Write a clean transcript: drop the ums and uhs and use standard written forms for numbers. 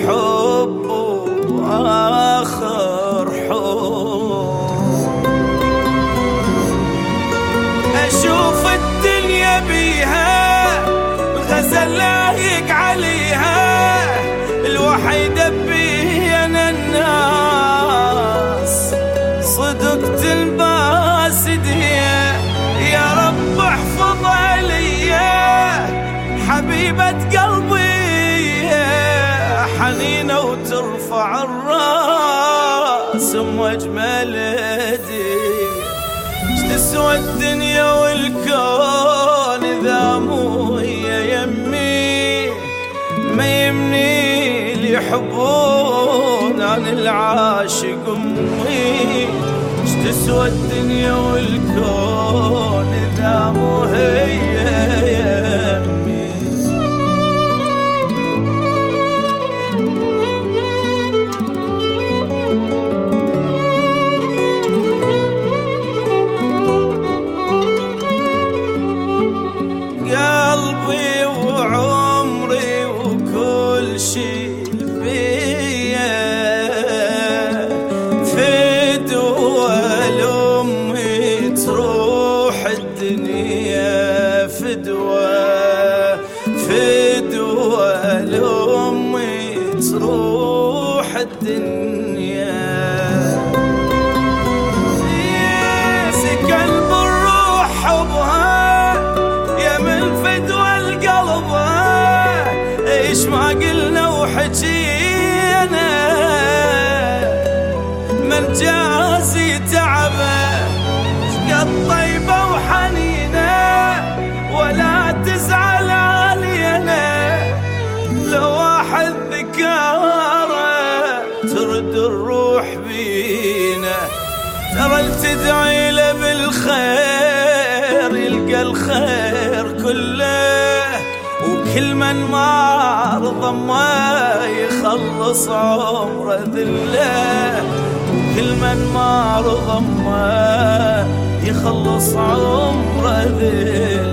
حب وآخر حب. أشوف الدنيا بيها الغزل لايق عليها، الوحيدة بين الناس صدقت الباسدية. يا رب احفظها ليا حبيبة قلبي، حنينة وترفع الراس ام اجمل هدية. ايش تسوى الدنيا والكون اذا مو هي يمي، ما يمني اللي يحبون عن العاشق امي. ايش تسوى الدنيا والكون اذا مو هي يمي. قلبي وعمري وكل شي فيا فدوى لأمي تروح الدنيا، فدوى لأمي تروح الدنيا. سكن بالروح حبها يا من فدوى القلب، ايش ما قلنا وحكينا من جازي تعبه. شقد طيبة وحنينة ولا تزعل علينا، لو واحد ذكاره ترد الروح بينا. ترى تدعي له بالخير يلقى الخير كله، وكل من ما رضى ما يخلص عمره ذله، وكل من ما رضى ما يخلص عمره ذله.